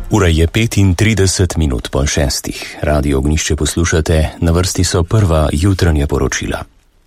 Ura je 35 minut po 6. Radio Ognjišče poslušate, na vrsti so prva jutranja poročila.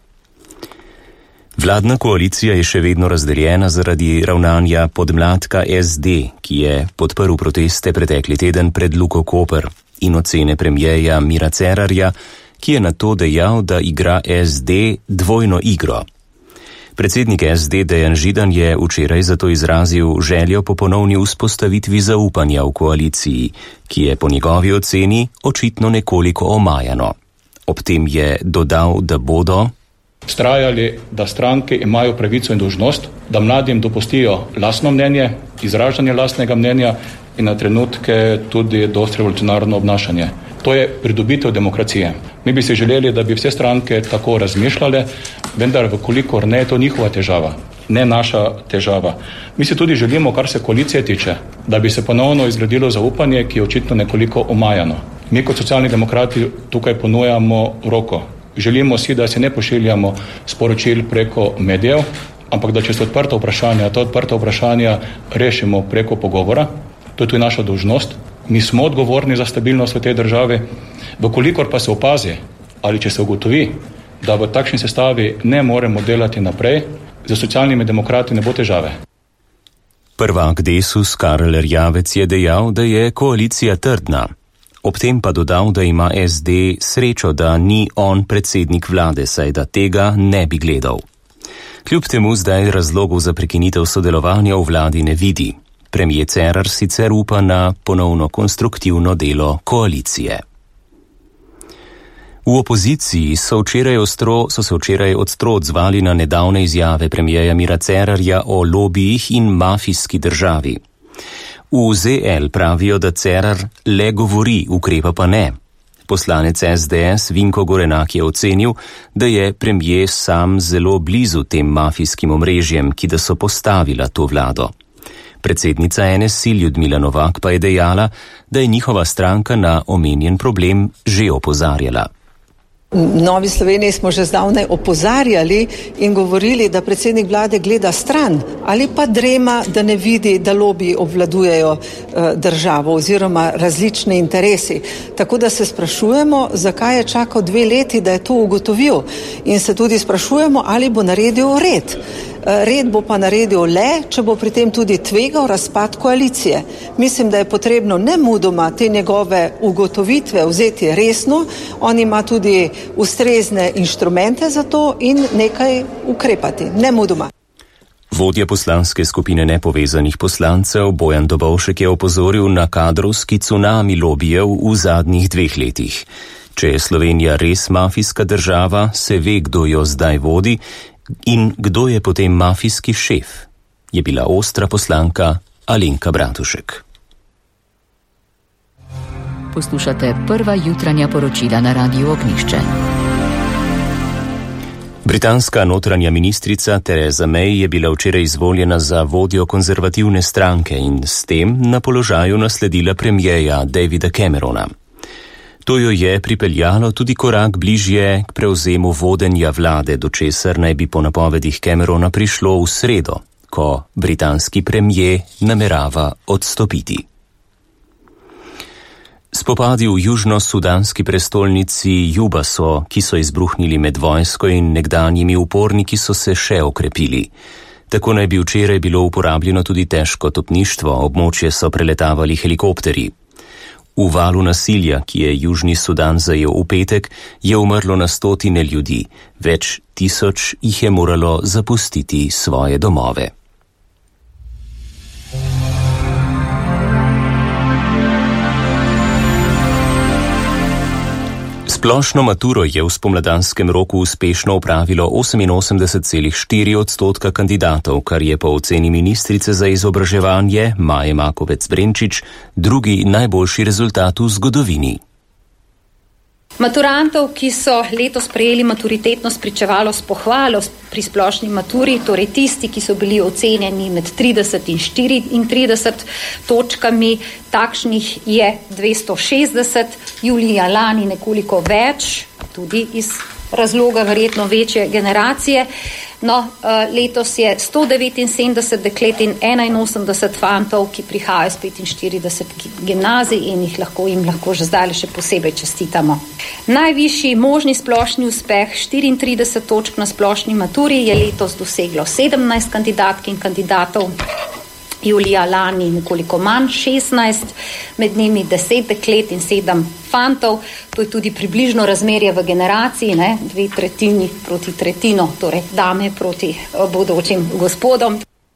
Vladna koalicija je še vedno razdeljena zaradi ravnanja podmladka SD, ki je podprl proteste pretekli teden pred Luko Koper, in ocene premierja Mira Cerarja, ki je na to dejal, da igra SD dvojno igro. Predsednik SD Dejan Židan je včeraj zato izrazil željo po ponovni vzpostavitvi zaupanja v koaliciji, ki je po njegovi oceni očitno nekoliko omajano. Ob tem je dodal, da bodo vztrajali, da stranke imajo pravico in dolžnost, da mladim dopustijo lastno mnenje, izražanje lastnega mnenja in na trenutke tudi dosti revolucionarno obnašanje. To je pridobitev demokracije. Mi bi si želeli, da bi vse stranke tako razmišljale, vendar vkolikor ne, je to njihova težava, ne naša težava. Mi si tudi želimo, kar se koalicije tiče, da bi se ponovno izgradilo zaupanje, ki je očitno nekoliko omajano. Mi kot socialni demokrati tukaj ponujamo roko. Želimo si, da se ne pošiljamo sporočil preko medijev, ampak da če so odprta vprašanja, ta odprta vprašanja rešimo preko pogovora. To je tudi naša dolžnost. Mi smo odgovorni za stabilnost v tej državi. Vkolikor pa se opazi ali če se ugotovi, da v takšni sestavi ne moremo delati naprej, za socialnimi demokrati ne bo težave. Prvak Desus Karel Erjavec je dejal, da je koalicija trdna. Ob tem pa dodal, da ima SD srečo, da ni on predsednik vlade, saj da tega ne bi gledal. Kljub temu zdaj razlogov za prekinitev sodelovanja v vladi ne vidi. Premier Cerar sicer upa na ponovno konstruktivno delo koalicije. V opoziciji so se včeraj ostro odzvali na nedavne izjave premierja Mira Cerarja o lobijih in mafijski državi. V ZL pravijo, da Cerar le govori, ukrepa pa ne. Poslanec SDS Vinko Gorenak je ocenil, da je premier sam zelo blizu tem mafijskim omrežjem, ki da so postavila to vlado. Predsednica NSI Ljudmila Novak pa je dejala, da je njihova stranka na omenjen problem že opozarjala. V Novi Sloveniji smo že zdavnaj opozarjali in govorili, da predsednik vlade gleda stran ali pa drema, da ne vidi, da lobiji obvladujejo državo oziroma različni interesi. Tako da se sprašujemo, zakaj je čakal 2 leti, da je to ugotovil, in se tudi sprašujemo, ali bo naredil red. Red bo pa naredil le, če bo pri tem tudi tvegal razpad koalicije. Mislim, da je potrebno nemudoma te njegove ugotovitve vzeti resno. On ima tudi ustrezne inštrumente za to in nekaj ukrepati, nemudoma. Vodja poslanske skupine nepovezanih poslancev Bojan Dobovšek je opozoril na kadrovski cunami lobijev v zadnjih 2 letih. Če je Slovenija res mafijska država, se ve, kdo jo zdaj vodi in kdo je potem mafijski šef, je bila ostra poslanka Alenka Bratušek. Poslušate prva jutranja poročila na Radiu Ognjišče. Britanska notranja ministrica Theresa May je bila včeraj izvoljena za vodjo konzervativne stranke in s tem na položaju nasledila premierja Davida Camerona. To jo je pripeljalo tudi korak bližje k prevzemu vodenja vlade, do česar naj bi po napovedih Camerona prišlo v sredo, ko britanski premier namerava odstopiti. Spopadi v južno-sudanski prestolnici Juba ki so izbruhnili med vojsko in nekdanjimi uporniki, so se še okrepili. Tako naj bi včeraj bilo uporabljeno tudi težko topništvo, območje so preletavali helikopterji. V valu nasilja, ki je Južni Sudan zajel v petek, je umrlo na 100 ljudi, več tisoč jih je moralo zapustiti svoje domove. Splošno maturo je v spomladanskem roku uspešno opravilo 88,4% kandidatov, kar je po oceni ministrice za izobraževanje Maje Makovec Brenčič drugi najboljši rezultat v zgodovini. Maturantov, ki so letos prejeli maturitetno spričevalo s pohvalo pri splošni maturi, torej tisti, ki so bili ocenjeni med 30 in 34 točkami, takšnih je 260, julija lani nekoliko več, tudi iz razloga verjetno večje generacije. Letos je 179 deklet in 81 fantov, ki prihajajo z 45 gimnazij in jim lahko že zdaj še posebej čestitamo. Najvišji možni splošni uspeh, 34 točk na splošni maturi, je letos doseglo 17 kandidatk in kandidatov. Julija lani nekoliko manj, 16, med njimi 10 deklet in 7 fantov. To je tudi približno razmerje v generaciji, 2/3 proti tretjino, torej dame proti bodočim gospodom.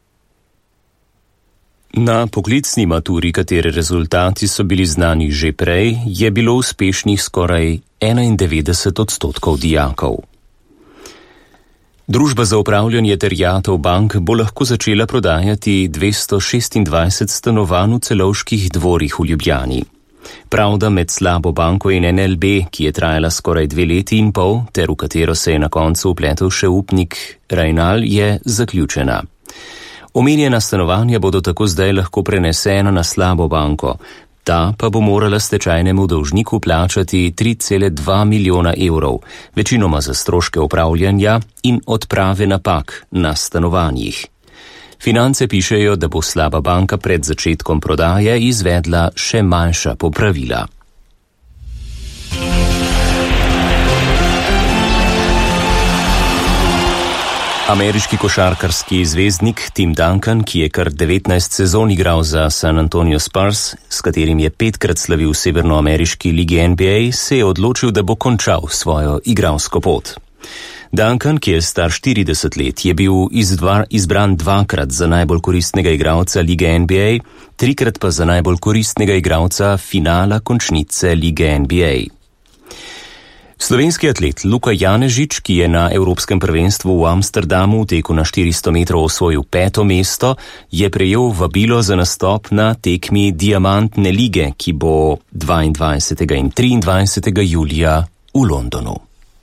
Na poklicni maturi, katere rezultati so bili znani že prej, je bilo uspešnih skoraj 91% dijakov. Družba za upravljanje terjatev bank bo lahko začela prodajati 226 stanovanj v Celovških dvorih v Ljubljani. Pravda med slabo banko in NLB, ki je trajala skoraj 2 leti in pol, ter v katero se je na koncu vpletel še upnik Rajnal, je zaključena. Omenjena stanovanja bodo tako zdaj lahko prenesena na slabo banko. Ta pa bo morala stečajnemu dolžniku plačati 3,2 milijona evrov, večinoma za stroške upravljanja in odprave napak na stanovanjih. Finance pišejo, da bo slaba banka pred začetkom prodaje izvedla še manjša popravila. Ameriški košarkarski zvezdnik Tim Duncan, ki je kar 19 sezon igral za San Antonio Spurs, s katerim je 5-krat slavil v severnoameriški ligi NBA, se je odločil, da bo končal svojo igralsko pot. Duncan, ki je star 40 let, je bil izbran 2-krat za najbolj koristnega igralca lige NBA, 3-krat pa za najbolj koristnega igralca finala končnice lige NBA. Slovenski atlet Luka Janežič, ki je na Evropskem prvenstvu v Amsterdamu v teku na 400 metrov osvojil 5. mesto, je prejel vabilo za nastop na tekmi Diamantne lige, ki bo 22. in 23. julija v Londonu.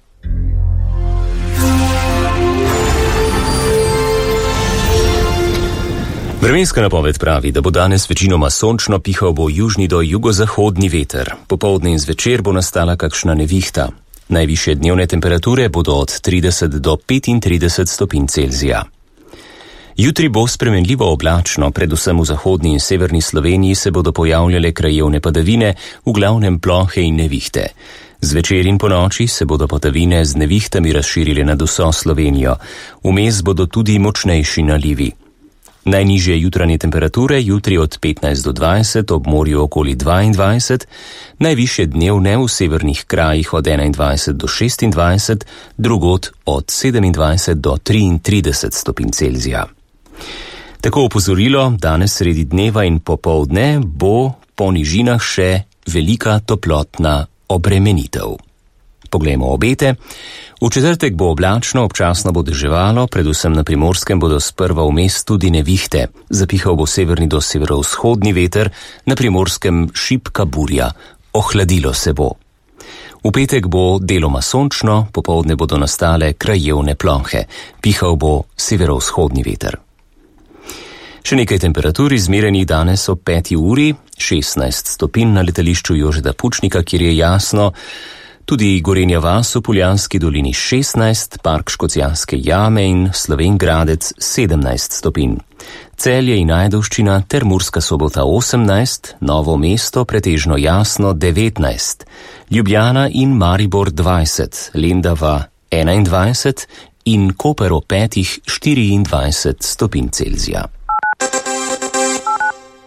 Vremenska napoved pravi, da bo danes večinoma sončno, pihal bo južni do jugozahodni veter. Popoldne in zvečer bo nastala kakšna nevihta. Najvišje dnevne temperature bodo od 30 do 35 stopinj Celzija. Jutri bo spremenljivo oblačno, predvsem v zahodni in severni Sloveniji se bodo pojavljale krajevne padavine, v glavnem plohe in nevihte. Zvečer in ponoči se bodo padavine z nevihtami razširile nad vso Slovenijo. Vmes bodo tudi močnejši nalivi. Najnižje jutranje temperature jutri od 15 do 20, ob morju okoli 22, najvišje dnevne v severnih krajih od 21 do 26, drugod od 27 do 33 stopinj Celzija. Tako opozorilo, danes sredi dneva in popoldne bo po nižinah še velika toplotna obremenitev. Poglejmo obete. V četrtek bo oblačno, občasno bo deževalo, predvsem na Primorskem bodo sprva vmes tudi nevihte. Zapihal bo severni do severovzhodni veter, na Primorskem šibka burja. Ohladilo se bo. V petek bo deloma sončno, popoldne bodo nastale krajevne plohe. Pihal bo severovzhodni veter. Še nekaj temperatur izmerenih danes ob 5. uri, 16 stopinj na letališču Jožeta Pučnika, kjer je jasno. Tudi Gorenja vas v Poljanski dolini 16, Park Škocjanske jame in Slovenj Gradec 17 stopinj. Celje in Ajdovščina ter Murska Sobota 18, Novo mesto pretežno jasno 19, Ljubljana in Maribor 20, Lendava 21 in Koper ob 5 24 stopinj Celzija.